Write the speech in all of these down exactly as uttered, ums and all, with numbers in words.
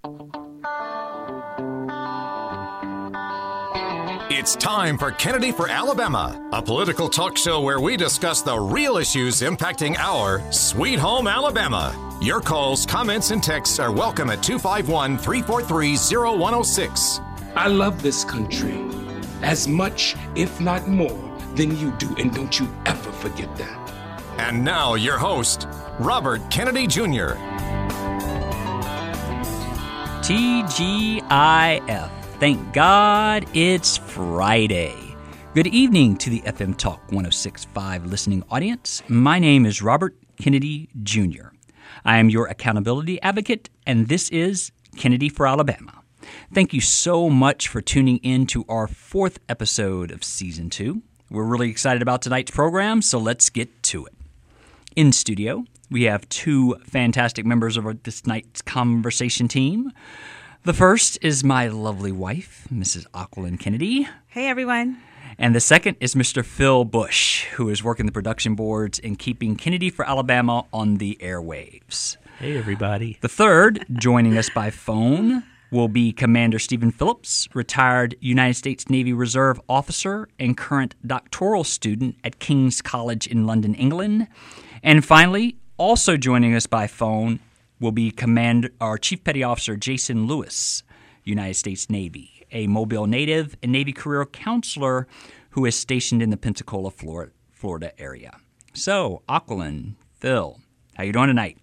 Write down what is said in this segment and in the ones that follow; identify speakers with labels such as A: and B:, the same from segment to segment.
A: It's time for Kennedy for Alabama, a political talk show where we discuss the real issues impacting our sweet home Alabama. Your calls, comments, and texts are welcome at two five one, three four three, zero one zero six.
B: I love this country as much, if not more, than you do, and don't you ever forget that.
A: And now your host, Robert Kennedy Junior
C: T G I F. Thank God it's Friday. Good evening to the F M Talk one oh six point five listening audience. My name is Robert Kennedy Junior I am your accountability advocate, and this is Kennedy for Alabama. Thank you so much for tuning in to our fourth episode of Season two. We're really excited about tonight's program, so let's get to it. In studio, we have two fantastic members of our, this night's conversation team. The first is my lovely wife, Missus Aquilin Kennedy.
D: Hey, everyone.
C: And the second is Mister Phil Bush, who is working the production boards and keeping Kennedy for Alabama on the airwaves.
E: Hey, everybody.
C: The third, joining us by phone, will be Commander Stephen Phillips, retired United States Navy Reserve officer and current doctoral student at King's College in London, England. And finally, also joining us by phone, will be Commander, our Chief Petty Officer Jason Lewis, United States Navy, a Mobile native and Navy career counselor who is stationed in the Pensacola, Florida, Florida area. So, Aquilin, Phil, how you doing tonight?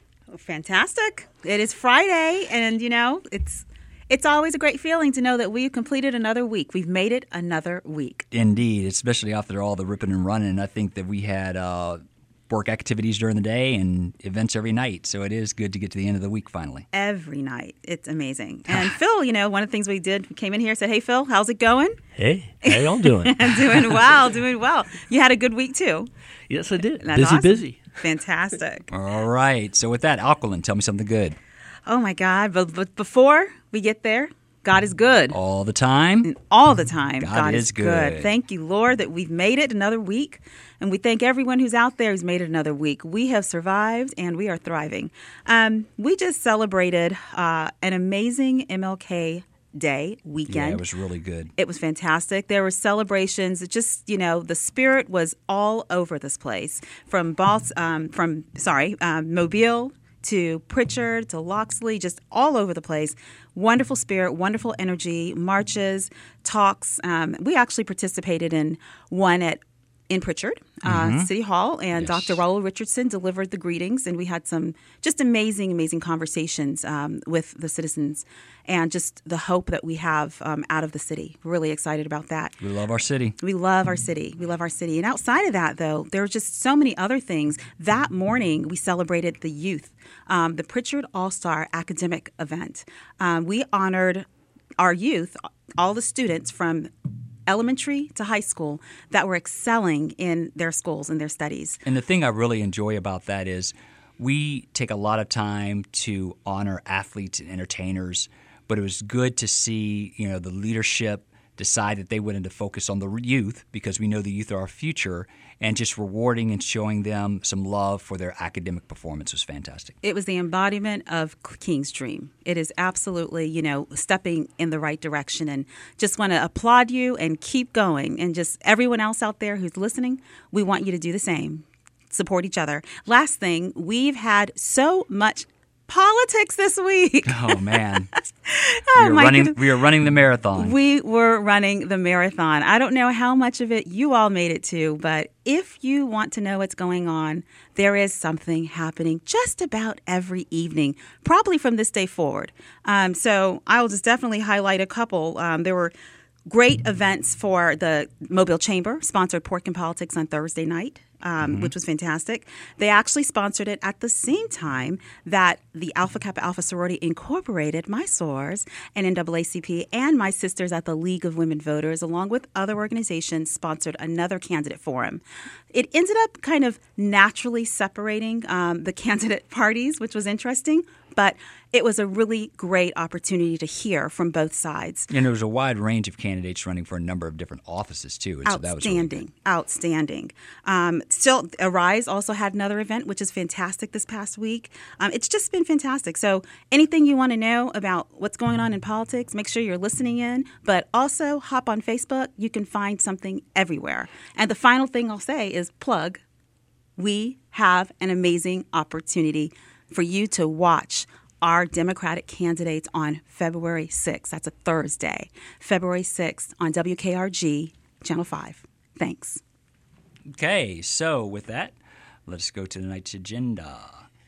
D: Fantastic. It is Friday, and, you know, it's it's always a great feeling to know that we've completed another week. We've made it another week.
C: Indeed, especially after all the ripping and running. I think that we had uh, work activities during the day and events every night. So it is good to get to the end of the week finally.
D: Every night. It's amazing. And Phil, you know, one of the things we did, we came in here and said, hey, Phil, how's it going?
E: Hey, how y'all doing?
D: Doing well, doing well. You had a good week, too.
E: Yes, I did.
D: That's
E: busy,
D: awesome.
E: busy.
D: Fantastic.
C: All right. So with that, Aquilin, tell me something good.
D: Oh, my God. But, but before we get there, God is good.
C: All the time?
D: And all the time.
C: God,
D: God
C: is
D: is
C: good.
D: good. Thank you, Lord, that we've made it another week. And we thank everyone who's out there who's made it another week. We have survived and we are thriving. Um, we just celebrated uh, an amazing M L K Day weekend.
C: Yeah, it was really good.
D: It was fantastic. There were celebrations. It just, you know, the spirit was all over this place. From Bals- um, from sorry, um, Mobile to Pritchard to Loxley, just all over the place. Wonderful spirit, wonderful energy, marches, talks. Um, we actually participated in one at in Pritchard, uh,
C: Mm-hmm.
D: City Hall, and
C: Yes.
D: Doctor Raul Richardson delivered the greetings, and we had some just amazing, amazing conversations um, with the citizens and just the hope that we have um, out of the city. We're really excited about that.
C: We love our city.
D: We love our city. We love our city. And outside of that, though, there are just so many other things. That morning, we celebrated the youth, um, the Pritchard All-Star Academic Event. Um, we honored our youth, all the students from elementary to high school that were excelling in their schools and their studies.
C: And the thing I really enjoy about that is we take a lot of time to honor athletes and entertainers, but it was good to see, you know, the leadership decide that they wanted to focus on the youth because we know the youth are our future, and just rewarding and showing them some love for their academic performance was fantastic.
D: It was the embodiment of King's dream. It is absolutely, you know, stepping in the right direction, and just want to applaud you and keep going. And just everyone else out there who's listening, we want you to do the same. Support each other. Last thing, we've had so much politics this week.
C: Oh, man.
D: Oh,
C: we, are
D: my
C: running,
D: goodness.
C: we are running the marathon.
D: We were running the marathon. I don't know how much of it you all made it to, but if you want to know what's going on, there is something happening just about every evening, probably from this day forward. Um, so I'll just definitely highlight a couple. Um, there were great events for the Mobile Chamber, sponsored Pork and Politics on Thursday night. Um, mm-hmm. Which was fantastic. They actually sponsored it at the same time that the Alpha Kappa Alpha Sorority Incorporated, my S O R S, and N double A C P, and my sisters at the League of Women Voters, along with other organizations, sponsored another candidate forum. It ended up kind of naturally separating um, the candidate parties, which was interesting. but it was a really great opportunity to hear from both sides.
C: And there was a wide range of candidates running for a number of different offices, too. And
D: Outstanding.
C: So that was really good.
D: Outstanding. Um, still, Arise also had another event, which is fantastic this past week. Um, it's just been fantastic. So anything you want to know about what's going on in politics, make sure you're listening in. But also hop on Facebook. You can find something everywhere. And the final thing I'll say is plug. We have an amazing opportunity for you to watch our Democratic candidates on February sixth. That's a Thursday. February sixth on W K R G, Channel five. Thanks.
C: Okay, so with that, let's go to tonight's agenda.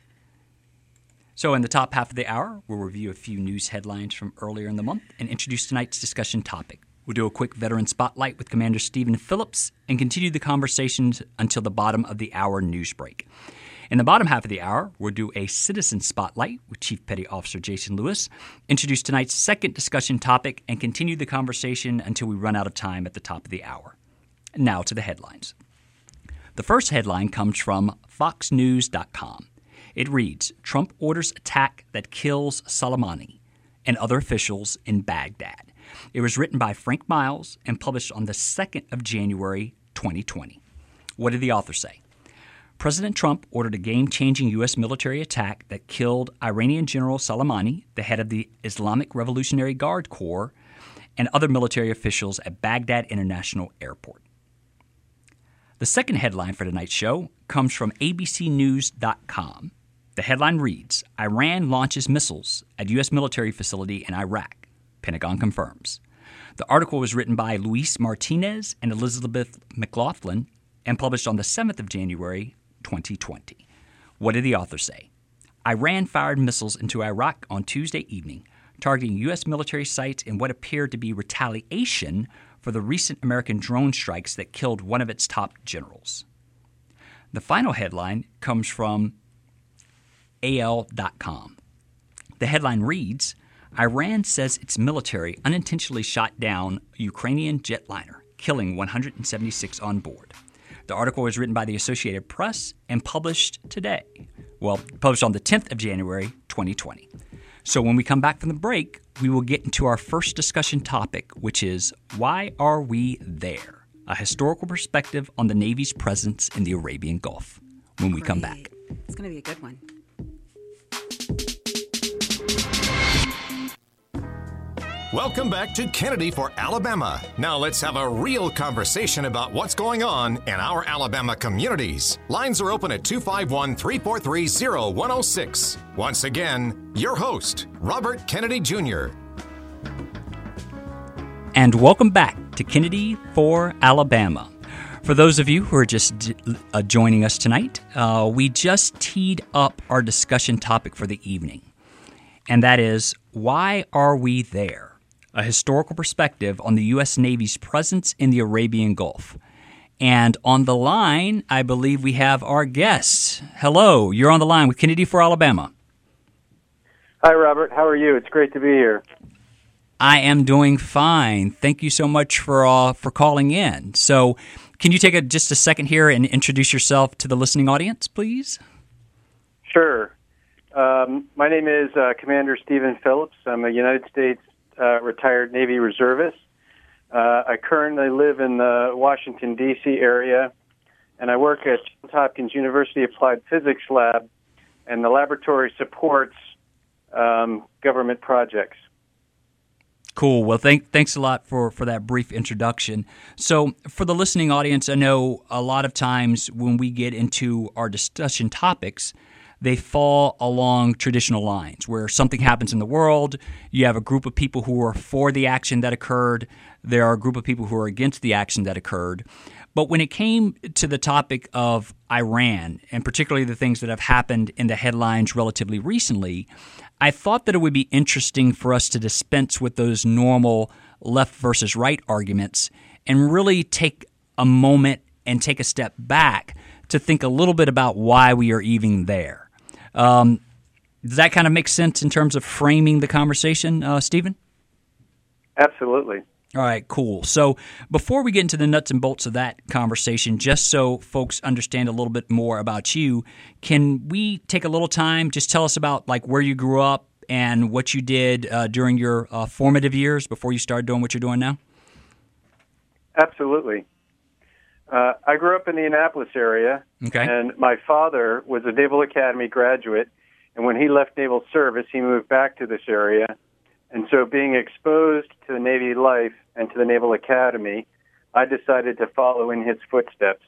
C: So in the top half of the hour, we'll review a few news headlines from earlier in the month and introduce tonight's discussion topic. We'll do a quick veteran spotlight with Commander Stephen Phillips and continue the conversations until the bottom of the hour news break. In the bottom half of the hour, we'll do a citizen spotlight with Chief Petty Officer Jason Lewis, introduce tonight's second discussion topic, and continue the conversation until we run out of time at the top of the hour. Now to the headlines. The first headline comes from fox news dot com. It reads, Trump orders attack that kills Soleimani and other officials in Baghdad. It was written by Frank Miles and published on the second of January, twenty twenty. What did the author say? President Trump ordered a game-changing U S military attack that killed Iranian General Soleimani, the head of the Islamic Revolutionary Guard Corps, and other military officials at Baghdad International Airport. The second headline for tonight's show comes from A B C news dot com. The headline reads, Iran launches missiles at U S military facility in Iraq. Pentagon confirms. The article was written by Luis Martinez and Elizabeth McLaughlin and published on the seventh of January, twenty twenty. What did the author say? Iran fired missiles into Iraq on Tuesday evening, targeting U S military sites in what appeared to be retaliation for the recent American drone strikes that killed one of its top generals. The final headline comes from A L dot com. The headline reads, Iran says its military unintentionally shot down a Ukrainian jetliner, killing one hundred seventy-six on board. The article was written by the Associated Press and published today. Well, published on the tenth of January, twenty twenty. So when we come back from the break, we will get into our first discussion topic, which is, why are we there? A historical perspective on the Navy's presence in the Arabian Gulf. When we
D: Great.
C: come back.
D: It's going to be a good one.
A: Welcome back to Kennedy for Alabama. Now let's have a real conversation about what's going on in our Alabama communities. Lines are open at two five one, three four three, zero one zero six. Once again, your host, Robert Kennedy Junior
C: And welcome back to Kennedy for Alabama. For those of you who are just uh, joining us tonight, uh, we just teed up our discussion topic for the evening. And that is, why are we there? A historical perspective on the U S Navy's presence in the Arabian Gulf. And on the line, I believe we have our guest. Hello, you're on the line with Kennedy for Alabama.
F: Hi, Robert. How are you? It's great to be here.
C: I am doing fine. Thank you so much for uh, for calling in. So can you take a, just a second here and introduce yourself to the listening audience, please?
F: Sure. Um, my name is uh, Commander Stephen Phillips. I'm a United States uh, retired Navy reservist. Uh, I currently live in the Washington, D C area, and I work at Johns Hopkins University Applied Physics Lab, and the laboratory supports um, government projects.
C: Cool. Well, thank, thanks a lot for, for that brief introduction. So for the listening audience, I know a lot of times when we get into our discussion topics, they fall along traditional lines where something happens in the world. You have a group of people who are for the action that occurred. There are a group of people who are against the action that occurred. But when it came to the topic of Iran, and particularly the things that have happened in the headlines relatively recently, I thought that it would be interesting for us to dispense with those normal left versus right arguments and really take a moment and take a step back to think a little bit about why we are even there. Um, does that kind of make sense in terms of framing the conversation, uh, Stephen?
F: Absolutely.
C: All right, cool. So before we get into the nuts and bolts of that conversation, just so folks understand a little bit more about you, can we take a little time, just tell us about like where you grew up and what you did uh, during your uh, formative years before you started doing what you're doing now?
F: Absolutely. Uh, I grew up in the Annapolis area,
C: okay.
F: and my father was a Naval Academy graduate, and when he left naval service, he moved back to this area. And so being exposed to the Navy life and to the Naval Academy, I decided to follow in his footsteps.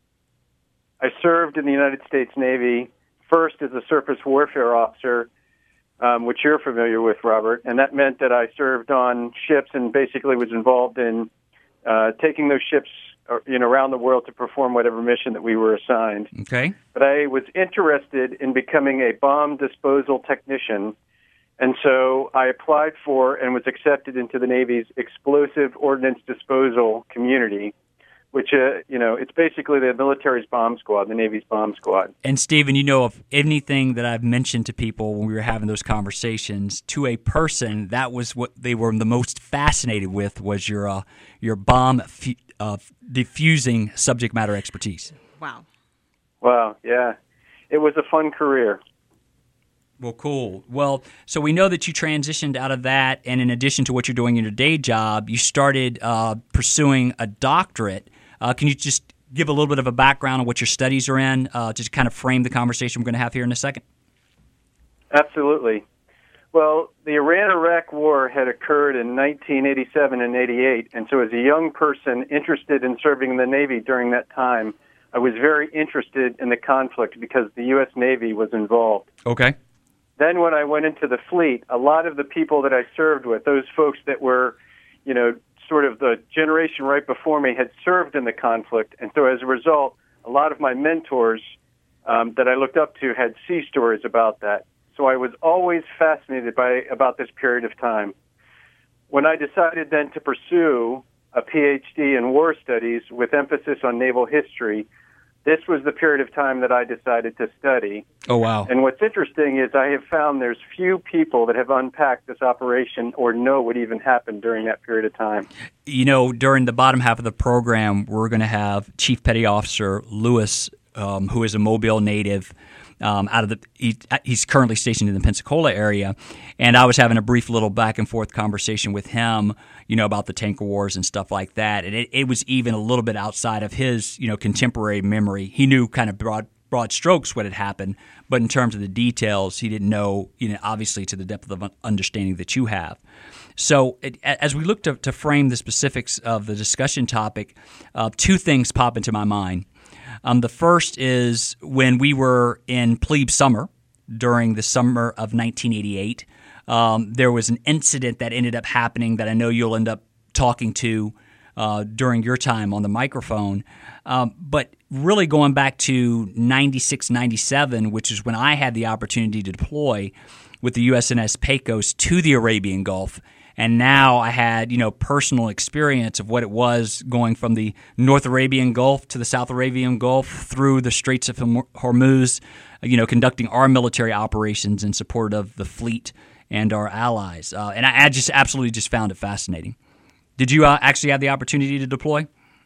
F: I served in the United States Navy first as a surface warfare officer, um, which you're familiar with, Robert, and that meant that I served on ships and basically was involved in uh, taking those ships you know, around the world to perform whatever mission that we were assigned.
C: Okay.
F: But I was interested in becoming a bomb disposal technician. And so I applied for and was accepted into the Navy's explosive ordnance disposal community, which, uh, you know, it's basically the military's bomb squad, the Navy's bomb squad.
C: And, Stephen, you know, of anything that I've mentioned to people when we were having those conversations, to a person, that was what they were the most fascinated with was your, uh, your bomb fu- uh, diffusing subject matter expertise.
D: Wow.
F: Wow, yeah. It was a fun career.
C: Well, cool. Well, so we know that you transitioned out of that, and in addition to what you're doing in your day job, you started uh, pursuing a doctorate. Uh, can you just give a little bit of a background on what your studies are in, uh, to kind of frame the conversation we're going to have here in a second?
F: Absolutely. Well, the Iran-Iraq War had occurred in nineteen eighty-seven and eighty-eight, and so as a young person interested in serving in the Navy during that time, I was very interested in the conflict because the U S Navy was involved.
C: Okay.
F: Then when I went into the fleet, a lot of the people that I served with, those folks that were, you know, sort of the generation right before me, had served in the conflict. And so as a result, a lot of my mentors um, that I looked up to had sea stories about that. So I was always fascinated by about this period of time. When I decided then to pursue a P H D in war studies with emphasis on naval history, this was the period of time that I decided to study.
C: Oh, wow.
F: And what's interesting is I have found there's few people that have unpacked this operation or know what even happened during that period of time.
C: You know, during the bottom half of the program, we're going to have Chief Petty Officer Lewis, um, who is a Mobile native. Um, out of the, he, he's currently stationed in the Pensacola area, and I was having a brief little back and forth conversation with him, you know, about the tanker wars and stuff like that. And it, it was even a little bit outside of his, you know, contemporary memory. He knew kind of broad broad strokes what had happened, but in terms of the details, he didn't know, you know, obviously to the depth of understanding that you have. So it, as we look to, to frame the specifics of the discussion topic, uh, two things pop into my mind. Um, the first is when we were in plebe summer during the summer of nineteen eighty-eight, um, there was an incident that ended up happening that I know you'll end up talking to uh, during your time on the microphone. Um, but really going back to ninety-six, ninety-seven, which is when I had the opportunity to deploy with the U S N S Pecos to the Arabian Gulf. And now I had, you know, personal experience of what it was going from the North Arabian Gulf to the South Arabian Gulf through the Straits of Hormuz, you know, conducting our military operations in support of the fleet and our allies. Uh, and I, I just absolutely just found it fascinating. Did you uh, actually have the opportunity to deploy?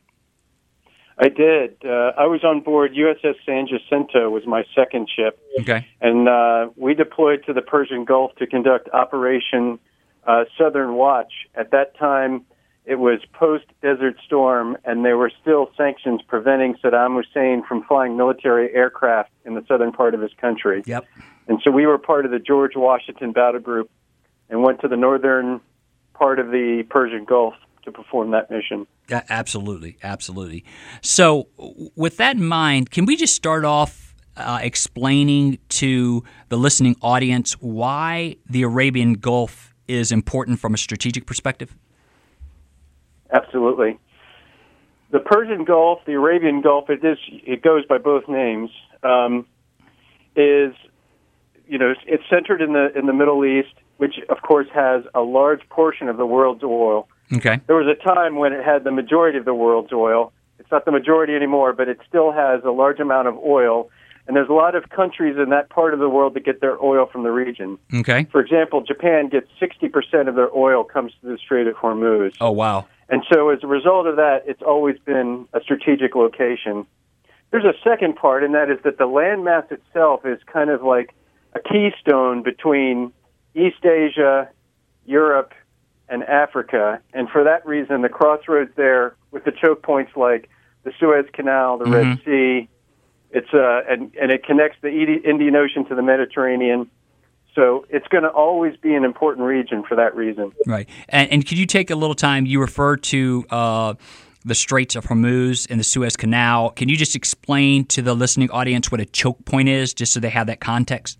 F: I did. Uh, I was on board U S S San Jacinto was my second ship.
C: Okay.
F: And uh, we deployed to the Persian Gulf to conduct Operation Uh, Southern Watch. At that time, it was post-Desert Storm, and there were still sanctions preventing Saddam Hussein from flying military aircraft in the southern part of his country.
C: Yep.
F: And so we were part of the George Washington Battle Group and went to the northern part of the Persian Gulf to perform that mission.
C: Yeah, absolutely, absolutely. So with that in mind, can we just start off uh, explaining to the listening audience why the Arabian Gulf is important from a strategic perspective?
F: Absolutely. The Persian Gulf, the Arabian Gulf, it is it goes by both names. Um, is you know it's centered in the in the Middle East, which of course has a large portion of the world's oil.
C: Okay.
F: There was a time when it had the majority of the world's oil. It's not the majority anymore, but it still has a large amount of oil. And there's a lot of countries in that part of the world that get their oil from the region.
C: Okay.
F: For example, Japan gets sixty percent of their oil comes to the Strait of Hormuz.
C: Oh, wow.
F: And so as a result of that, it's always been a strategic location. There's a second part, and that is that the landmass itself is kind of like a keystone between East Asia, Europe, and Africa. And for that reason, the crossroads there with the choke points like the Suez Canal, the
C: Mm-hmm.
F: Red Sea, it's uh, and, and it connects the Indian Ocean to the Mediterranean. So it's going to always be an important region for that reason.
C: Right. And, and could you take a little time? You referred to uh, the Straits of Hormuz and the Suez Canal. Can you just explain to the listening audience what a choke point is, just so they have that context?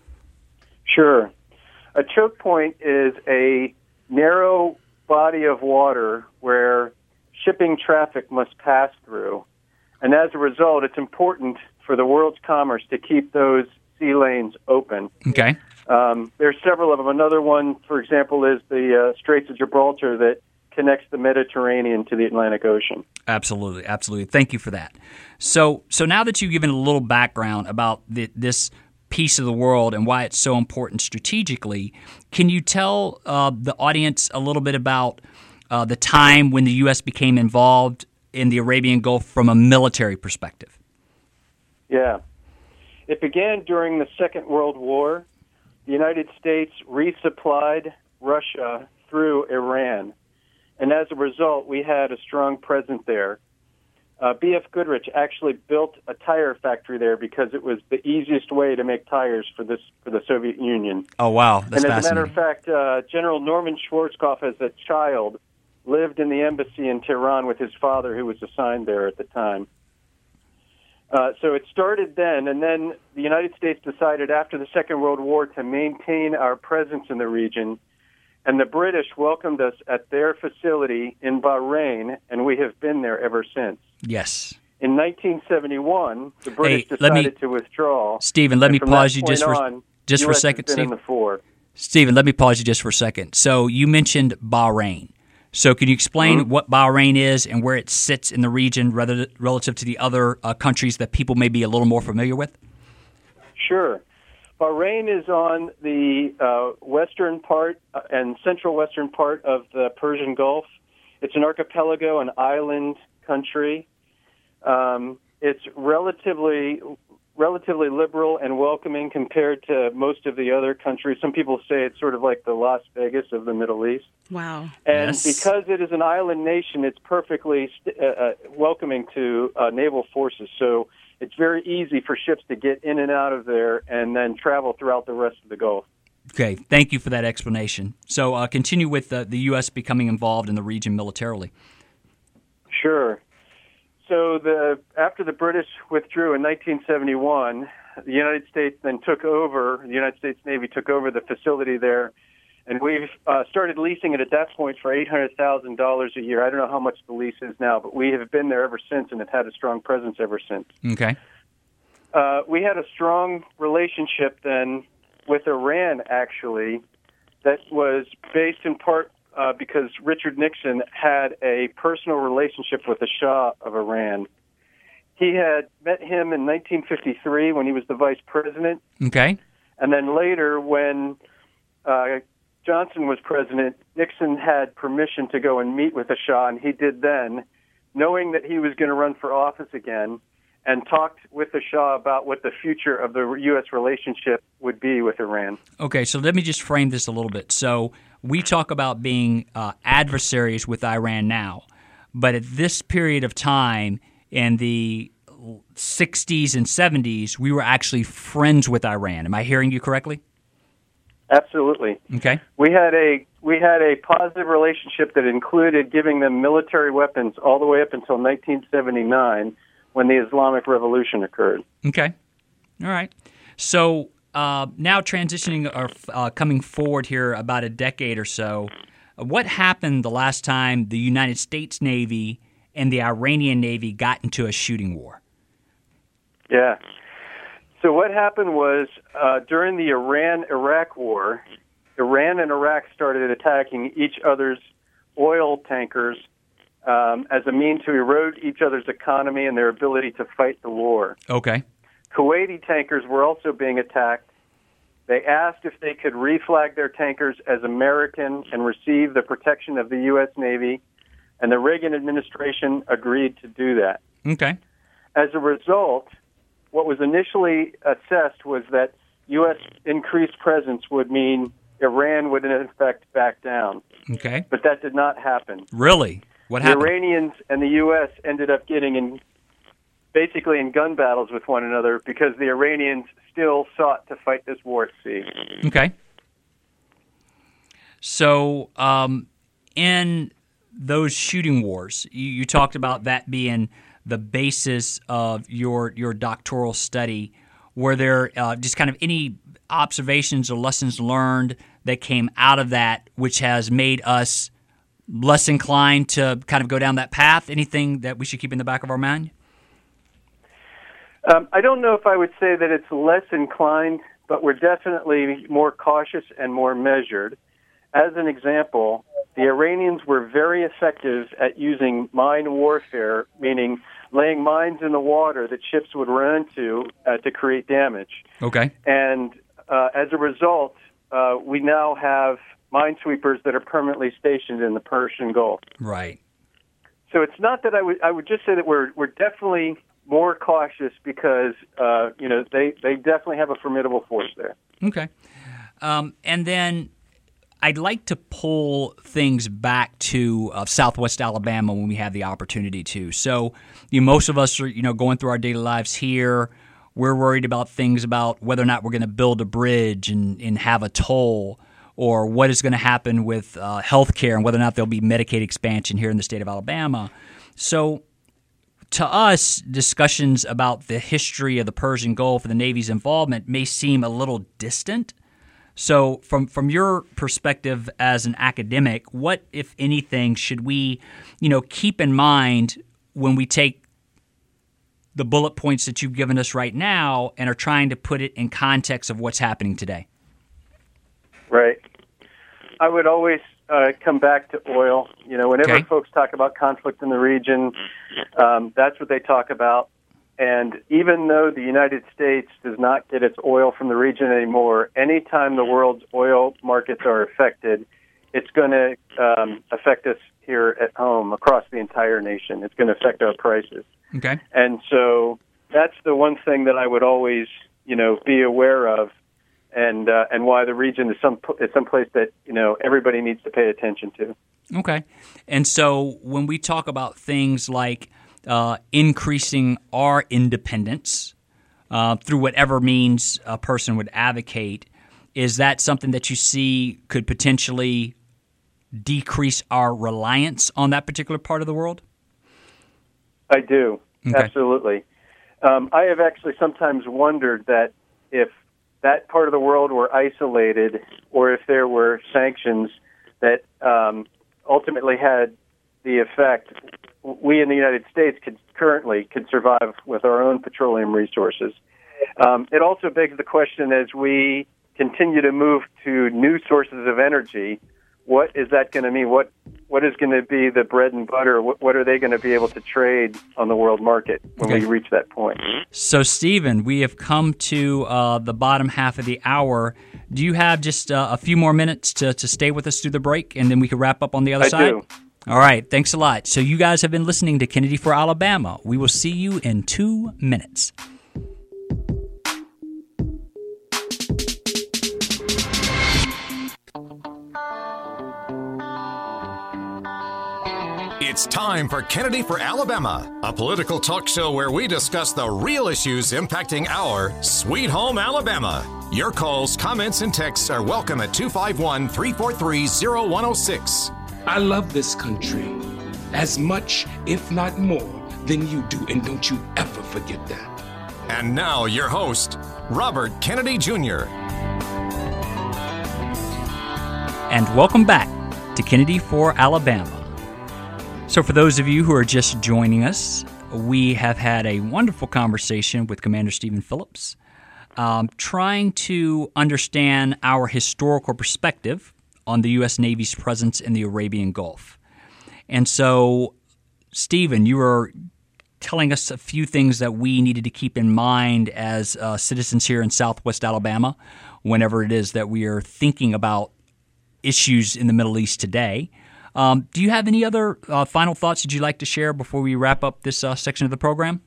F: Sure. A choke point is a narrow body of water where shipping traffic must pass through. And as a result, it's important for the world's commerce to keep those sea lanes open.
C: Okay.
F: Um, there's several of them. Another one, for example, is the uh, Straits of Gibraltar that connects the Mediterranean to the Atlantic Ocean.
C: Absolutely, absolutely. Thank you for that. So, so now that you've given a little background about the, this piece of the world and why it's so important strategically, can you tell uh, the audience a little bit about uh, the time when the U S became involved in the Arabian Gulf from a military perspective?
F: Yeah. It began during the Second World War. The United States resupplied Russia through Iran. And as a result, we had a strong presence there. Uh, B F Goodrich actually built a tire factory there because it was the easiest way to make tires for this for the Soviet Union.
C: Oh, wow. That's
F: and as a
C: fascinating.
F: matter of fact, uh, General Norman Schwarzkopf, as a child, lived in the embassy in Tehran with his father, who was assigned there at the time. Uh, so it started then, and then the United States decided after the Second World War to maintain our presence in the region, and the British welcomed us at their facility in Bahrain, and we have been there ever since.
C: Yes.
F: In nineteen seventy-one, the British
C: Hey, let me-
F: decided to withdraw.
C: Stephen, let
F: and
C: me
F: from
C: pause
F: that
C: you just
F: point
C: for
F: on,
C: just for
F: U
C: a
F: S has
C: second,
F: been in
C: Steve.
F: the fore.
C: Stephen, let me pause you just for a second. So you mentioned Bahrain. So can you explain
F: Mm-hmm.
C: what Bahrain is and where it sits in the region rather, relative to the other uh, countries that people may be a little more familiar with?
F: Sure. Bahrain is on the uh, western part uh, and central western part of the Persian Gulf. It's an archipelago, an island country. Um, it's relatively relatively liberal and welcoming compared to most of the other countries. Some people say it's sort of like the Las Vegas of the Middle East.
D: Wow.
F: And
C: Yes.
F: because it is an island nation, it's perfectly st- uh, uh, welcoming to uh, naval forces. So it's very easy for ships to get in and out of there and then travel throughout the rest of the Gulf.
C: Okay, thank you for that explanation. So uh, continue with uh, the U S becoming involved in the region militarily.
F: Sure. So the after the British withdrew in nineteen seventy-one, the United States then took over, the United States Navy took over the facility there, and we've uh, started leasing it at that point for eight hundred thousand dollars a year. I don't know how much the lease is now, but we have been there ever since and have had a strong presence ever since.
C: Okay.
F: Uh, we had a strong relationship then with Iran, actually, that was based in part uh, because Richard Nixon had a personal relationship with the Shah of Iran. He had met him in nineteen fifty-three when he was the vice president,
C: Okay.
F: and then later when uh, Johnson was president, Nixon had permission to go and meet with the Shah, and he did then, knowing that he was going to run for office again, and talked with the Shah about what the future of the U S relationship would be with Iran.
C: Okay, so let me just frame this a little bit. So we talk about being uh, adversaries with Iran now, but at this period of time in the sixties and seventies, we were actually friends with Iran. Am I hearing you correctly?
F: Absolutely.
C: Okay.
F: We had a we had a positive relationship that included giving them military weapons all the way up until nineteen seventy-nine when the Islamic Revolution occurred.
C: Okay. All right. So uh, now transitioning or uh, coming forward here about a decade or so, what happened the last time the United States Navy and the Iranian Navy got into a shooting war?
F: Yeah. So what happened was uh, during the Iran-Iraq war, Iran and Iraq started attacking each other's oil tankers um, as a mean to erode each other's economy and their ability to fight the war.
C: Okay.
F: Kuwaiti tankers were also being attacked. They asked if they could reflag their tankers as American and receive the protection of the U S Navy, and the Reagan administration agreed to do that.
C: Okay.
F: As a result, what was initially assessed was that U S increased presence would mean Iran would, in effect, back down.
C: Okay.
F: But that did not happen.
C: Really? What
F: the
C: happened?
F: The Iranians and the U S ended up getting in, basically in gun battles with one another because the Iranians still sought to fight this war at sea.
C: Okay. So, um, in those shooting wars, you, you talked about that being the basis of your your doctoral study. Were there uh, just kind of any observations or lessons learned that came out of that, which has made us less inclined to kind of go down that path? Anything that we should keep in the back of our mind?
F: Um, I don't know if I would say that it's less inclined, but we're definitely more cautious and more measured. As an example, the Iranians were very effective at using mine warfare, meaning laying mines in the water that ships would run into uh, to create damage.
C: Okay.
F: And uh, as a result, uh, we now have minesweepers that are permanently stationed in the Persian Gulf.
C: Right.
F: So it's not that I would I would just say that we're we're definitely more cautious because uh, you know they, they definitely have a formidable force there.
C: Okay. Um, and then I'd like to pull things back to uh, Southwest Alabama when we have the opportunity to. So, you know, most of us are, you know, going through our daily lives here. We're worried about things about whether or not we're going to build a bridge and, and have a toll, or what is going to happen with uh, health care and whether or not there'll be Medicaid expansion here in the state of Alabama. So, to us, discussions about the history of the Persian Gulf and the Navy's involvement may seem a little distant. So from from your perspective as an academic, what, if anything, should we, you know, keep in mind when we take the bullet points that you've given us right now and are trying to put it in context of what's happening today?
F: Right. I would always uh, come back to oil. You know, whenever
C: Okay.
F: folks talk about conflict in the region, um, that's what they talk about. And even though the United States does not get its oil from the region anymore, anytime the world's oil markets are affected, it's going to um, affect us here at home across the entire nation. It's going to affect our prices.
C: Okay.
F: And so that's the one thing that I would always, you know, be aware of, and uh, and why the region is some is some place that, you know, everybody needs to pay attention to.
C: Okay. And so when we talk about things like Uh, increasing our independence uh, through whatever means a person would advocate, is that something that you see could potentially decrease our reliance on that particular part of the world?
F: I do,
C: Okay.
F: absolutely. Um, I have actually sometimes wondered that if that part of the world were isolated, or if there were sanctions that um, ultimately had the effect, we in the United States could currently could survive with our own petroleum resources. Um, it also begs the question, as we continue to move to new sources of energy, what is that going to mean? What what is going to be the bread and butter? What, what are they going to be able to trade on the world market when
C: Okay.
F: we reach that point?
C: So, Stephen, we have come to uh, the bottom half of the hour. Do you have just uh, a few more minutes to, to stay with us through the break, and then we can wrap up on the other
F: I
C: side?
F: do.
C: All right, thanks a lot. So you guys have been listening to Kennedy for Alabama. We will see you in two minutes.
A: It's time for Kennedy for Alabama, a political talk show where we discuss the real issues impacting our sweet home Alabama. Your calls, comments, and texts are welcome at two five one, three four three, zero one zero six.
B: I love this country as much, if not more, than you do, and don't you ever forget that.
A: And now your host, Robert Kennedy Junior
C: And welcome back to Kennedy for Alabama. So for those of you who are just joining us, we have had a wonderful conversation with Commander Stephen Phillips, um, trying to understand our historical perspective on the U S Navy's presence in the Arabian Gulf. And so, Stephen, you were telling us a few things that we needed to keep in mind as uh, citizens here in Southwest Alabama whenever it is that we are thinking about issues in the Middle East today. Um, do you have any other uh, final thoughts that you'd like to share before we wrap up this uh, section of the program?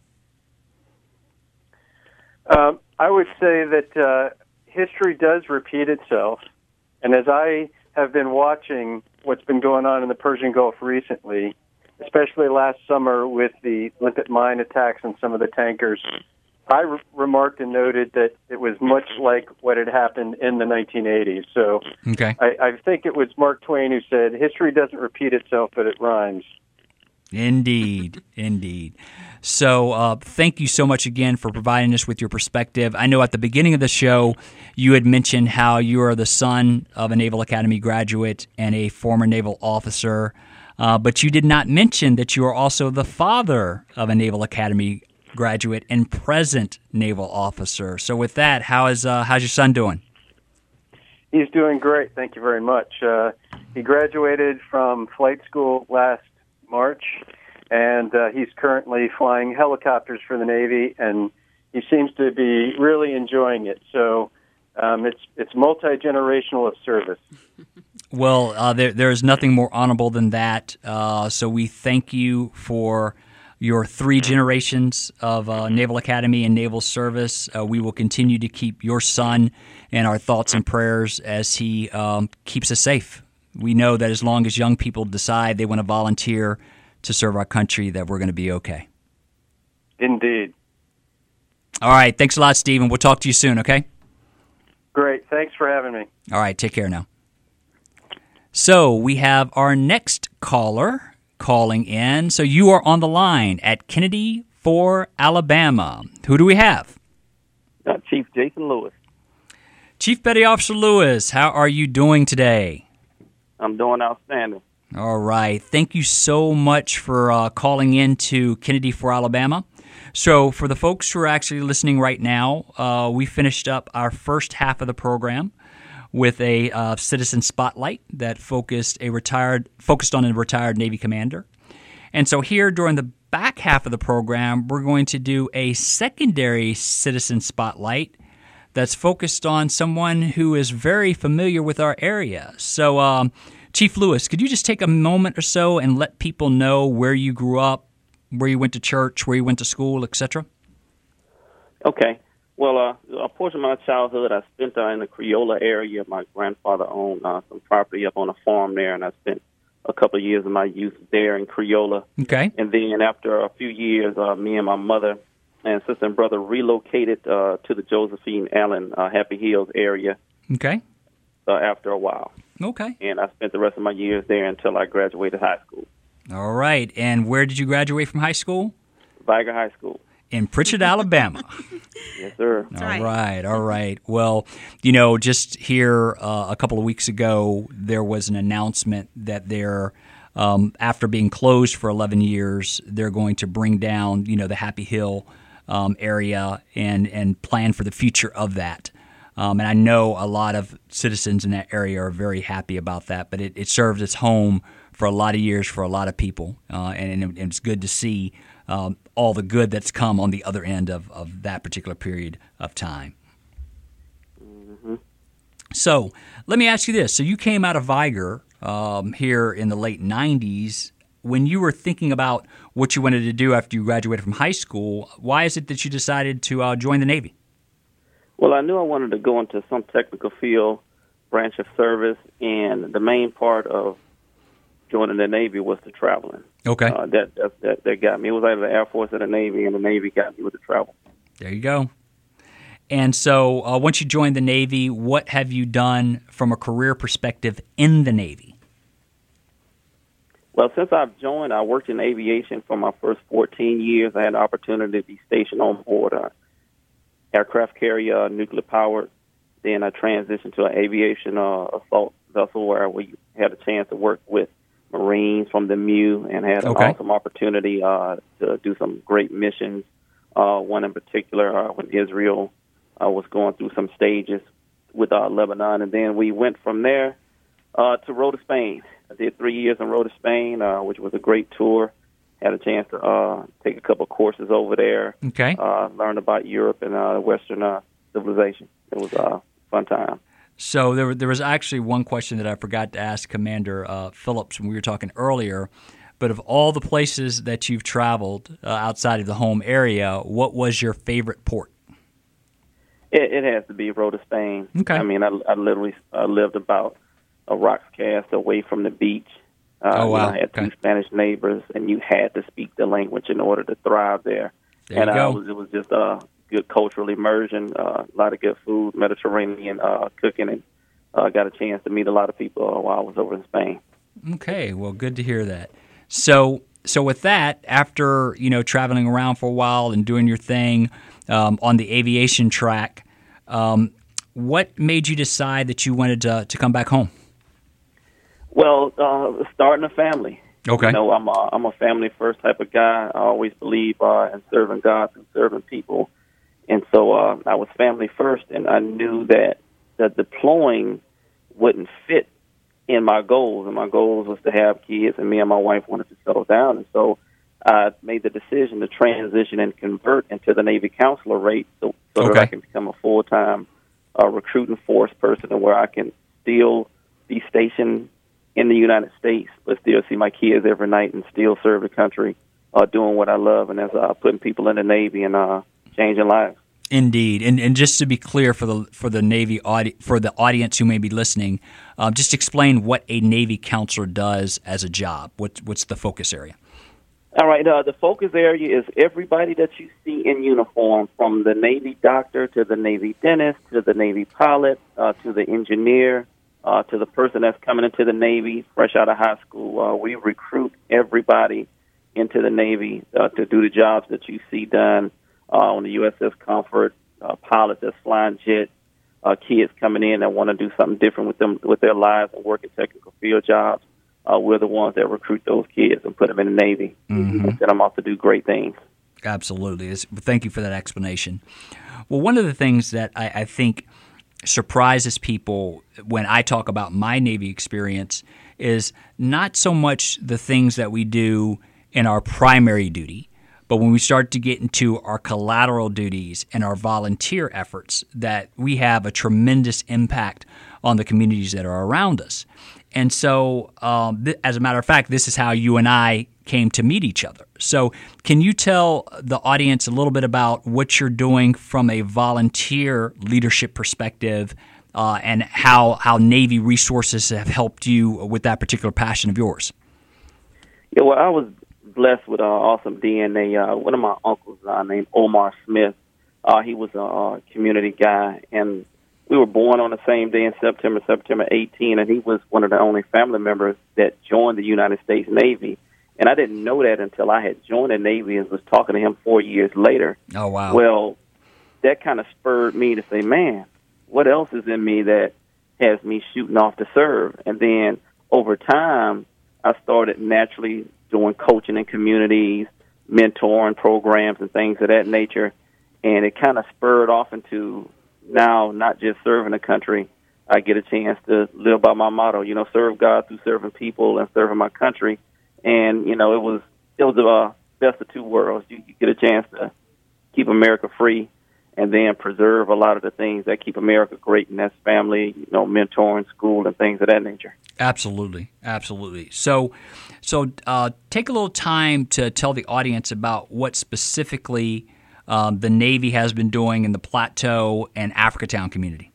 F: Um, I would say that uh, history does repeat itself, and as I have been watching what's been going on in the Persian Gulf recently, especially last summer with the limpet mine attacks on some of the tankers, I re- remarked and noted that it was much like what had happened in the nineteen eighties. So
C: okay.
F: I, I think it was Mark Twain who said, history doesn't repeat itself, but it rhymes.
C: Indeed, indeed. So uh, thank you so much again for providing us with your perspective. I know at the beginning of the show, you had mentioned how you are the son of a Naval Academy graduate and a former naval officer, uh, but you did not mention that you are also the father of a Naval Academy graduate and present naval officer. So with that, how is uh, how's your son doing?
F: He's doing great. Thank you very much. Uh, he graduated from flight school last March, and uh, he's currently flying helicopters for the Navy, and he seems to be really enjoying it. So um, it's it's multi-generational of service.
C: Well, uh, there there is nothing more honorable than that. Uh, so we thank you for your three generations of uh, Naval Academy and naval service. Uh, we will continue to keep your son in our thoughts and prayers as he um, keeps us safe. We know that as long as young people decide they want to volunteer to serve our country, that we're going to be okay.
F: Indeed.
C: All right. Thanks a lot, Stephen. We'll talk to you soon, okay?
F: Great. Thanks for having me.
C: All right. Take care now. So we have our next caller calling in. So you are on the line at Kennedy for Alabama. Who do we have?
G: Uh, Chief Jason Lewis.
C: Chief Petty Officer Lewis, how are you doing today?
G: I'm doing outstanding.
C: All right. Thank you so much for uh, calling in to Kennedy for Alabama. So for the folks who are actually listening right now, uh, we finished up our first half of the program with a uh, citizen spotlight that focused a retired focused on a retired Navy commander. And so here during the back half of the program, we're going to do a secondary citizen spotlight that's focused on someone who is very familiar with our area. So, um, Chief Lewis, could you just take a moment or so and let people know where you grew up, where you went to church, where you went to school, et cetera?
G: Okay. Well, uh, a portion of my childhood I spent uh, in the Creola area. My grandfather owned uh, some property up on a farm there, and I spent a couple of years of my youth there in Creola.
C: Okay.
G: And then after a few years, uh, me and my mother and sister and brother relocated uh, to the Josephine Allen uh, Happy Hills area.
C: Okay.
G: Uh, after a while.
C: Okay.
G: And I spent the rest of my years there until I graduated high school.
C: All right. And where did you graduate from high school?
G: Viger High School.
C: In Pritchard, Alabama.
G: Yes, sir.
C: All right. right, all right. Well, you know, just here uh, a couple of weeks ago, there was an announcement that they're, um, after being closed for eleven years, they're going to bring down, you know, the Happy Hill um, area and, and plan for the future of that. Um, and I know a lot of citizens in that area are very happy about that, but it, it served as home for a lot of years for a lot of people, uh, and, and it's good to see um, all the good that's come on the other end of, of that particular period of time.
G: Mm-hmm.
C: So let me ask you this. So you came out of Viger um, here in the late nineties. When you were thinking about what you wanted to do after you graduated from high school, why is it that you decided to uh, join the Navy?
G: Well, I knew I wanted to go into some technical field, branch of service, and the main part of joining the Navy was the traveling.
C: Okay.
G: Uh, that, that that that got me. It was either the Air Force or the Navy, and the Navy got me with the travel.
C: There you go. And so uh, once you joined the Navy, what have you done from a career perspective in the Navy?
G: Well, since I've joined, I worked in aviation for my first fourteen years. I had the opportunity to be stationed on board a aircraft carrier, nuclear powered. Then I transitioned to an aviation uh, assault vessel where we had a chance to work with Marines from the M U and had an
C: okay.
G: awesome opportunity uh, to do some great missions. Uh, one in particular uh, when Israel uh, was going through some stages with uh, Lebanon. And then we went from there uh, to Rota, Spain. I did three years in Rota, Spain, uh, which was a great tour. had a chance to uh, take a couple of courses over there.
C: Okay.
G: Uh, learned about Europe and uh, Western uh, civilization. It was a fun time.
C: So there, there was actually one question that I forgot to ask Commander uh, Phillips when we were talking earlier. But of all the places that you've traveled uh, outside of the home area, what was your favorite port?
G: It, it has to be Rota, Spain.
C: Okay.
G: I mean, I, I literally uh, lived about a rock's cast away from the beach. Uh,
C: Oh, wow.
G: You know, I had
C: Okay.
G: two Spanish neighbors, and you had to speak the language in order to thrive there.
C: There
G: and
C: you go.
G: Uh, it, was, it was just a good cultural immersion, uh, a lot of good food, Mediterranean uh, cooking, and uh, got a chance to meet a lot of people uh, while I was over in Spain.
C: Okay, well, good to hear that. So, so with that, after you know traveling around for a while and doing your thing um, on the aviation track, um, what made you decide that you wanted to, to come back home?
G: Well, uh, starting a family.
C: Okay.
G: You know, I'm a, I'm a family first type of guy. I always believe uh, in serving God and serving people. And so uh, I was family first, and I knew that, that deploying wouldn't fit in my goals. And my goals was to have kids, and me and my wife wanted to settle down. And so I made the decision to transition and convert into the Navy counselor rate so, so
C: Okay.
G: that I can become a full-time uh, recruiting force person, and where I can still be stationed in the United States, but still see my kids every night and still serve the country, uh, doing what I love, and that's uh, putting people in the Navy and uh, changing lives.
C: Indeed, and and just to be clear for the for the Navy audi- for the audience who may be listening, uh, just explain what a Navy counselor does as a job. What's what's the focus area?
G: All right, uh, the focus area is everybody that you see in uniform, from the Navy doctor to the Navy dentist to the Navy pilot uh, to the engineer uh, to the person that's coming into the Navy fresh out of high school. Uh, we recruit everybody into the Navy uh, to do the jobs that you see done uh, on the U S S Comfort, uh, pilots that's flying jet, uh, kids coming in that want to do something different with them with their lives and work in technical field jobs. Uh, we're the ones that recruit those kids and put them in the Navy
C: Mm-hmm.
G: and send them off to do great things.
C: Absolutely. It's- Thank you for that explanation. Well, one of the things that I, I think surprises people when I talk about my Navy experience is not so much the things that we do in our primary duty, but when we start to get into our collateral duties and our volunteer efforts, that we have a tremendous impact on the communities that are around us. And so, um, th- as a matter of fact, this is how you and I came to meet each other. So can you tell the audience a little bit about what you're doing from a volunteer leadership perspective uh, and how, how Navy resources have helped you with that particular passion of yours?
G: Yeah, well, I was blessed with uh, awesome D N A. Uh, one of my uncles uh, named Omar Smith, uh, he was a uh, community guy, and we were born on the same day in September, September eighteenth, and he was one of the only family members that joined the United States Navy. And I didn't know that until I had joined the Navy and was talking to him four years later.
C: Oh, wow.
G: Well, that kind of spurred me to say, man, what else is in me that has me shooting off to serve? And then over time, I started naturally doing coaching in communities, mentoring programs and things of that nature. And it kind of spurred off into now not just serving the country. I get a chance to live by my motto, you know, serve God through serving people and serving my country. And, you know, it was it was the uh, best of two worlds. You, you get a chance to keep America free and then preserve a lot of the things that keep America great, and that's family, you know, mentoring, school, and things of that nature.
C: Absolutely, absolutely. So, so uh, take a little time to tell the audience about what specifically um, the Navy has been doing in the Plateau and Africatown community.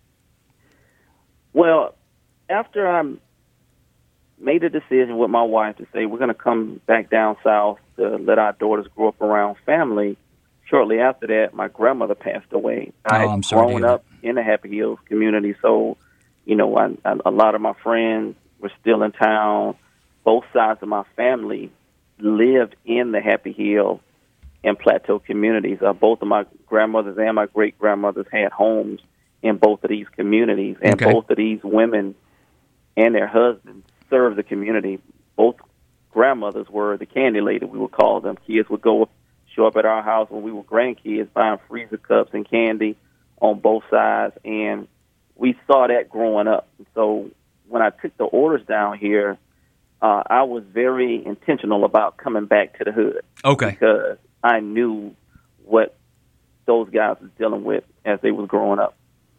G: Well, after I made a decision with my wife to say we're going to come back down south to let our daughters grow up around family, shortly after that, my grandmother passed away.
C: Oh,
G: I had
C: I'm sorry to
G: grown
C: hear
G: up in the Happy Hills community, so, you know, I, I, a lot of my friends were still in town. Both sides of my family lived in the Happy Hill and Plateau communities. Uh, both of my grandmothers and my great-grandmothers had homes in both of these communities, and
C: Okay.
G: both of these women and their husbands served the community. Both grandmothers were the candy lady, we would call them. Kids would go show up at our house when we were grandkids buying freezer cups and candy on both sides, and we saw that growing up. So when I took the orders down here, uh, I was very intentional about coming back to the hood.
C: Okay.
G: Because I knew what those guys was dealing with as they was growing up.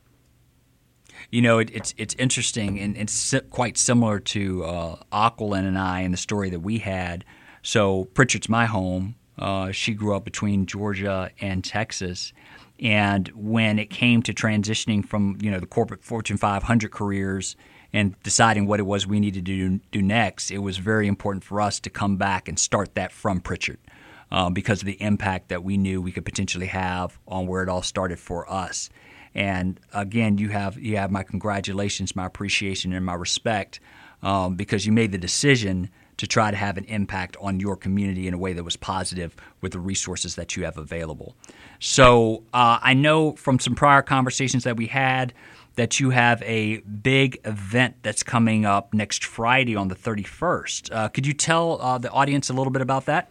C: You know, it, it's it's interesting, and it's si- quite similar to uh, Aquilin and I and the story that we had. So Pritchard's my home. Uh, she grew up between Georgia and Texas. And when it came to transitioning from, you know, the corporate Fortune five hundred careers and deciding what it was we needed to do, do next, it was very important for us to come back and start that from Pritchard uh, because of the impact that we knew we could potentially have on where it all started for us. And again, you have you have my congratulations, my appreciation, and my respect um, because you made the decision to try to have an impact on your community in a way that was positive with the resources that you have available. So uh, I know from some prior conversations that we had that you have a big event that's coming up next Friday on the thirty-first. Uh, could you tell uh, the audience a little bit about that?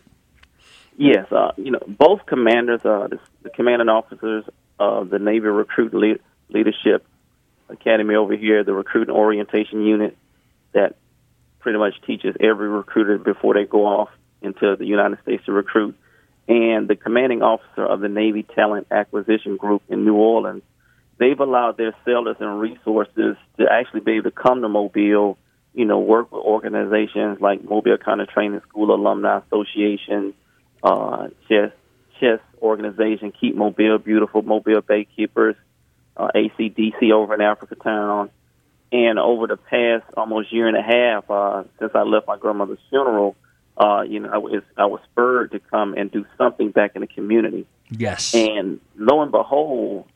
G: Yes, uh, you know, both commanders, uh, the, the commanding officers of the Navy Recruit Le- Leadership Academy over here, the Recruiting Orientation Unit that pretty much teaches every recruiter before they go off into the United States to recruit, and the commanding officer of the Navy Talent Acquisition Group in New Orleans. They've allowed their sailors and resources to actually be able to come to Mobile, you know, work with organizations like Mobile County Training School Alumni Association, uh, chess, chess organization, Keep Mobile Beautiful, Mobile Bay Keepers, uh, A C D C over in Africatown. And over the past almost year and a half, uh, since I left my grandmother's funeral, uh, you know, I was, I was spurred to come and do something back in the community.
C: Yes.
G: And lo and behold,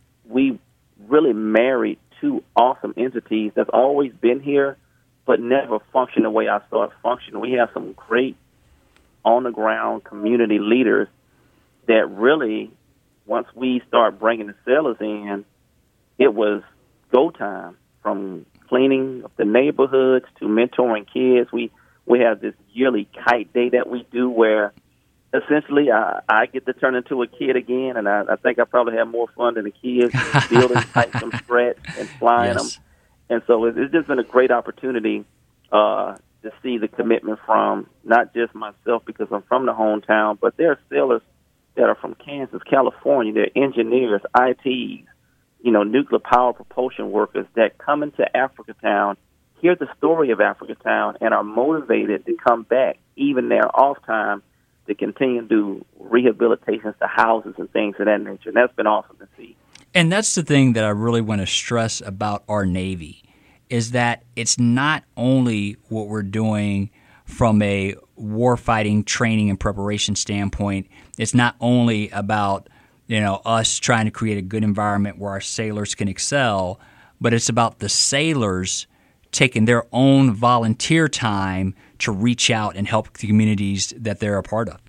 G: we really married two awesome entities that's always been here, but never functioned the way I saw it function. We have some great on-the-ground community leaders that really, once we start bringing the sailors in, it was go time. From cleaning up the neighborhoods to mentoring kids. We we have this yearly kite day that we do where essentially I, I get to turn into a kid again, and I, I think I probably have more fun than the kids building kites from scratch and flying yes. them. And so it's, it's just been a great opportunity uh, to see the commitment from not just myself because I'm from the hometown, but there are sailors that are from Kansas, California. They're engineers, I Ts, you know, nuclear power propulsion workers that come into Africatown, hear the story of Africatown, and are motivated to come back, even their off time, to continue to do rehabilitations to houses and things of that nature. And that's been awesome to see.
C: And that's the thing that I really want to stress about our Navy, is that it's not only what we're doing from a warfighting training and preparation standpoint. It's not only about you know, us trying to create a good environment where our sailors can excel, but it's about the sailors taking their own volunteer time to reach out and help the communities that they're a part of.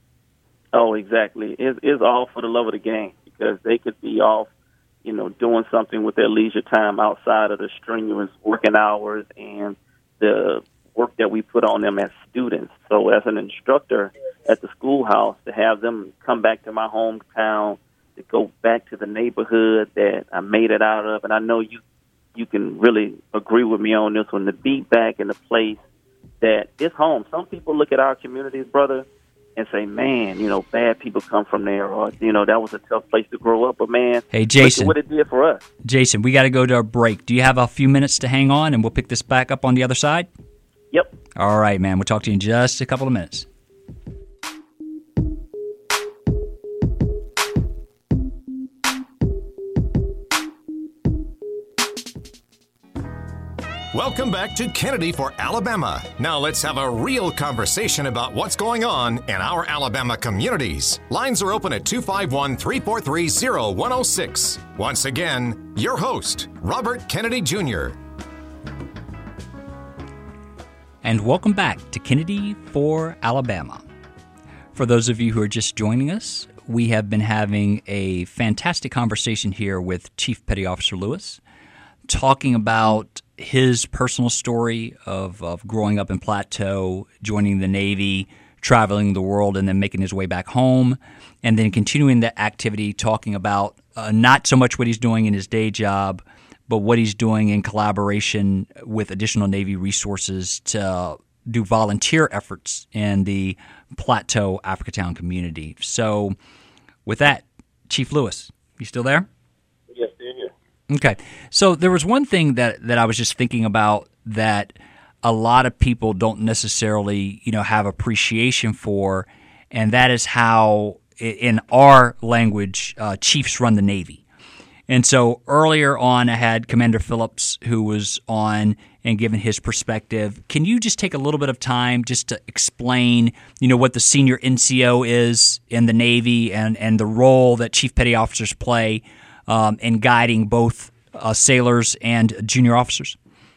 G: Oh, exactly. It's, it's all for the love of the game because they could be off, you know, doing something with their leisure time outside of the strenuous working hours and the work that we put on them as students. So as an instructor at the schoolhouse, to have them come back to my hometown, to go back to the neighborhood that I made it out of, and I know you you can really agree with me on this one, to be back in a place that is home. Some people look at our communities, brother, and say, man, you know, bad people come from there, or, you know, that was a tough place to grow up. But, man,
C: hey, Jason,
G: look at what it did for us.
C: Jason, we got to go to a break. Do you have a few minutes to hang on, and we'll pick this back up on the other side?
G: Yep.
C: All right, man. We'll talk to you in just a couple of minutes.
A: Welcome back to Kennedy for Alabama. Now let's have a real conversation about what's going on in our Alabama communities. Lines are open at two five one, three four three, zero one zero six. Once again, your host, Robert Kennedy Junior
C: And welcome back to Kennedy for Alabama. For those of you who are just joining us, we have been having a fantastic conversation here with Chief Petty Officer Lewis, talking about his personal story of, of growing up in Plateau, joining the Navy, traveling the world, and then making his way back home, and then continuing that activity, talking about uh, not so much what he's doing in his day job, but what he's doing in collaboration with additional Navy resources to do volunteer efforts in the Plateau Africatown community. So with that, Chief Lewis, you still there?
G: Yes, still here.
C: Okay. So there was one thing that, that I was just thinking about that a lot of people don't necessarily, you know, have appreciation for, and that is how, in our language, uh, chiefs run the Navy. And so earlier on, I had Commander Phillips, who was on and given his perspective. Can you just take a little bit of time just to explain, you know, what the senior N C O is in the Navy and, and the role that chief petty officers play um, in guiding both uh, sailors and junior officers?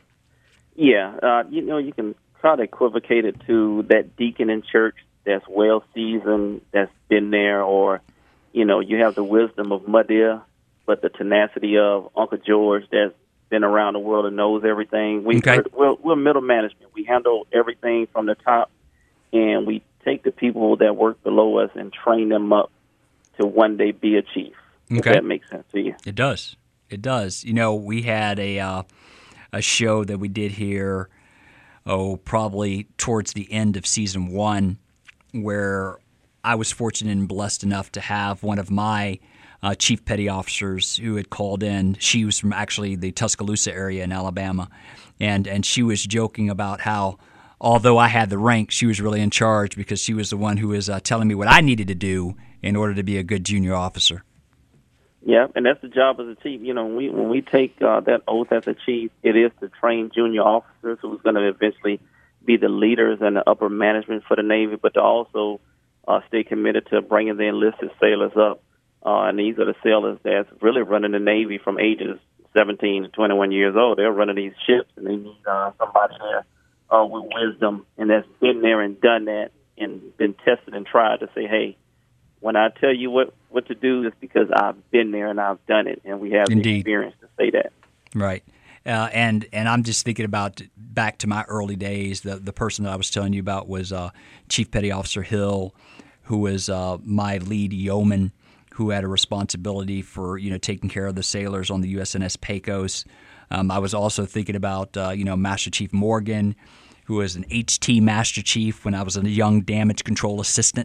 G: Yeah, uh, you know, you can try to equivocate it to that deacon in church that's well seasoned, that's been there, or, you know, you have the wisdom of Madir, but the tenacity of Uncle George that's been around the world and knows everything. We,
C: okay.
G: we're, we're middle management. We handle everything from the top, and we take the people that work below us and train them up to one day be a chief.
C: Okay.
G: If that makes sense to you.
C: It does. It does. You know, we had a uh, a show that we did here, oh, probably towards the end of season one, where I was fortunate and blessed enough to have one of my uh, chief petty officers who had called in. She was from actually the Tuscaloosa area in Alabama, and, and she was joking about how, although I had the rank, she was really in charge because she was the one who was uh, telling me what I needed to do in order to be a good junior officer.
G: Yeah, and that's the job as a chief. You know, when we, when we take uh, that oath as a chief, it is to train junior officers who's going to eventually be the leaders and the upper management for the Navy, but to also uh, stay committed to bringing the enlisted sailors up. Uh, and these are the sailors that's really running the Navy from ages seventeen to twenty-one years old. They're running these ships, and they need uh, somebody there uh, with wisdom and that's been there and done that and been tested and tried to say, hey, when I tell you what, what to do, it's because I've been there and I've done it, and we have
C: Indeed.
G: the experience to say that.
C: Right. Uh, and and I'm just thinking about back to my early days. The the person that I was telling you about was uh, Chief Petty Officer Hill, who was uh, my lead yeoman, who had a responsibility for you know taking care of the sailors on the U S N S Pecos. Um, I was also thinking about uh, you know Master Chief Morgan, who was an H T Master Chief when I was a young damage control assistant.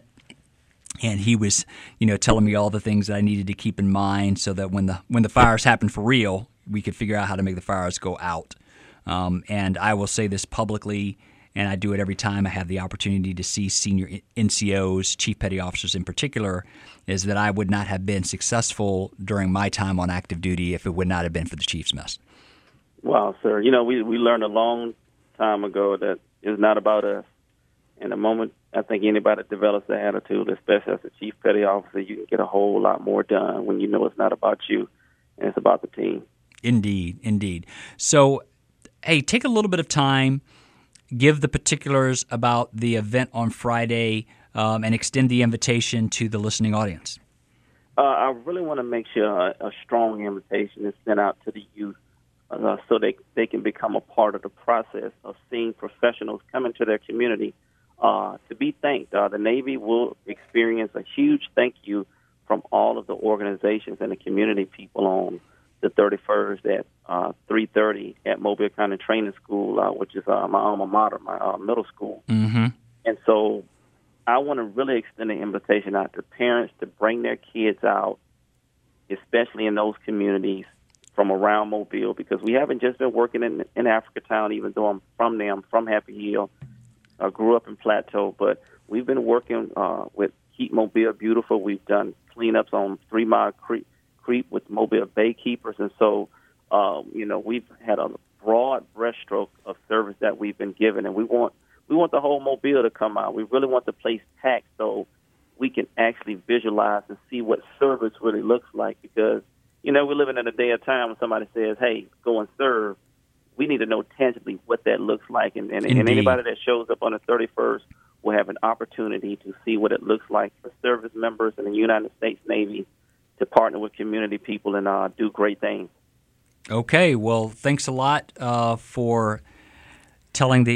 C: And he was, you know, telling me all the things that I needed to keep in mind so that when the when the fires happen for real, we could figure out how to make the fires go out. Um, and I will say this publicly, and I do it every time I have the opportunity to see senior N C Os, chief petty officers in particular, is that I would not have been successful during my time on active duty if it would not have been for the Chief's Mess.
G: Wow, sir. You know, we, we learned a long time ago that it's not about us. In the moment, I think anybody that develops that attitude, especially as a chief petty officer, you can get a whole lot more done when you know it's not about you and it's about the team.
C: Indeed, indeed. So, hey, take a little bit of time, give the particulars about the event on Friday, um, and extend the invitation to the listening audience.
G: Uh, I really want to make sure a, a strong invitation is sent out to the youth uh, so they, they can become a part of the process of seeing professionals come into their community Uh, to be thanked. Uh, the Navy will experience a huge thank you from all of the organizations and the community people on the thirty-first at uh, three thirty at Mobile County Training School, uh, which is uh, my alma mater, my uh, middle school.
C: Mm-hmm.
G: And so I want to really extend an invitation out to parents to bring their kids out, especially in those communities from around Mobile, because we haven't just been working in, in Africatown, even though I'm from there, I'm from Happy Hill. I grew up in Plateau, but we've been working uh, with Keep Mobile Beautiful. We've done cleanups on Three Mile Creek, Creek with Mobile Bay Keepers, and so um, you know we've had a broad breaststroke of service that we've been given, and we want we want the whole Mobile to come out. We really want the place packed so we can actually visualize and see what service really looks like, because you know we're living in a day of time when somebody says, "Hey, go and serve." We need to know tangibly what that looks like, and, and, and anybody that shows up on the thirty-first will have an opportunity to see what it looks like for service members in the United States Navy to partner with community people and uh, do great things.
C: Okay, well, thanks a lot uh, for telling the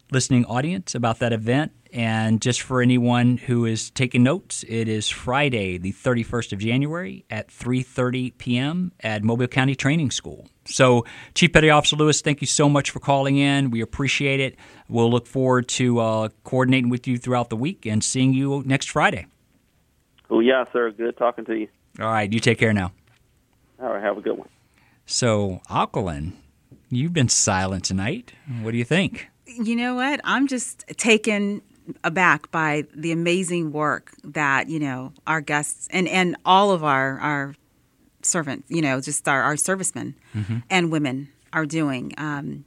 C: listening audience about that event. And just for anyone who is taking notes, it is Friday, the thirty-first of January at three thirty p.m. at Mobile County Training School. So, Chief Petty Officer Lewis, thank you so much for calling in. We appreciate it. We'll look forward to uh, coordinating with you throughout the week and seeing you next Friday.
G: Oh, yeah, sir. Good talking to you.
C: All right. You take care now.
G: All right. Have a good one.
C: So, Aquilin, you've been silent tonight. What do you think?
D: You know what? I'm just taken aback by the amazing work that, you know, our guests and, and all of our, our servants, you know, just our, our servicemen mm-hmm. and women are doing. Um,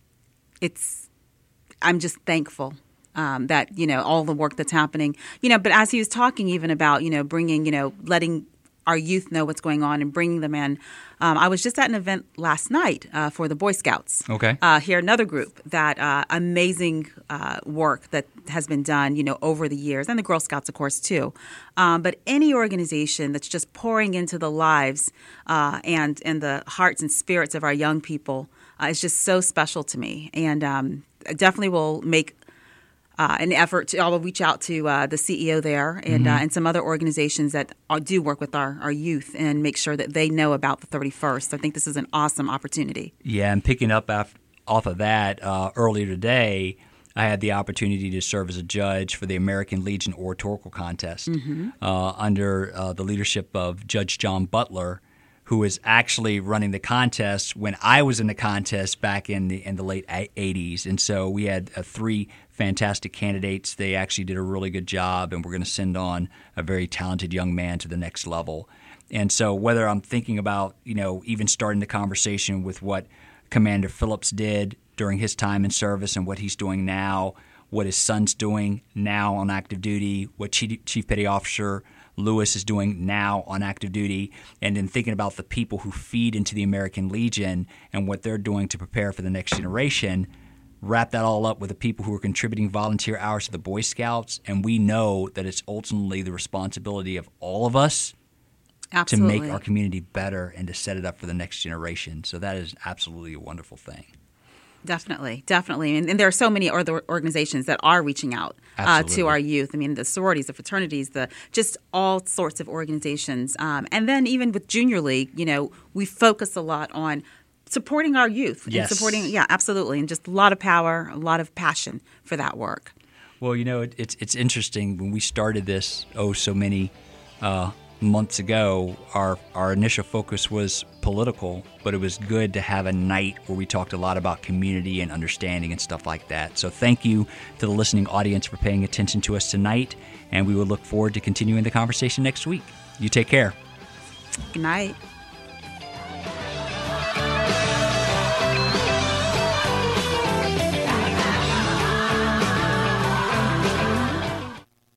D: it's, I'm just thankful um, that, you know, all the work that's happening, you know, but as he was talking even about, you know, bringing, you know, letting our youth know what's going on and bringing them in. Um, I was just at an event last night uh, for the Boy Scouts.
C: Okay.
D: Uh, here, another group that uh, amazing uh, work that has been done, you know, over the years, and the Girl Scouts, of course, too. Um, but any organization that's just pouring into the lives uh, and and the hearts and spirits of our young people uh, is just so special to me, and um, I definitely will make Uh, an effort to, I'll reach out to uh, the C E O there and mm-hmm. uh, and some other organizations that are, do work with our, our youth and make sure that they know about the thirty-first. I think this is an awesome opportunity.
C: Yeah, and picking up af- off of that, uh, earlier today, I had the opportunity to serve as a judge for the American Legion Oratorical Contest mm-hmm. uh, under uh, the leadership of Judge John Butler, who is actually running the contest when I was in the contest back in the in the late eighties. And so we had uh, three fantastic candidates. They actually did a really good job, and we're going to send on a very talented young man to the next level. And so whether I'm thinking about, you know, even starting the conversation with what Commander Phillips did during his time in service and what he's doing now, what his son's doing now on active duty, what Chief, Chief Petty Officer Lewis is doing now on active duty, and then thinking about the people who feed into the American Legion and what they're doing to prepare for the next generation, wrap that all up with the people who are contributing volunteer hours to the Boy Scouts, and we know that it's ultimately the responsibility of all of us
D: Absolutely.
C: to make our community better and to set it up for the next generation. So that is absolutely a wonderful thing.
D: Definitely, definitely. And, and there are so many other organizations that are reaching out uh, to our youth. I mean, the sororities, the fraternities, the just all sorts of organizations. Um, and then even with Junior League, you know, we focus a lot on supporting our youth.
C: Yes.
D: And supporting, yeah, absolutely. And just a lot of power, a lot of passion for that work.
C: Well, you know, it, it's it's interesting. When we started this, oh, so many uh, months ago, our, our initial focus was political, but it was good to have a night where we talked a lot about community and understanding and stuff like that. So thank you to the listening audience for paying attention to us tonight, and we will look forward to continuing the conversation next week. You take care.
D: Good night.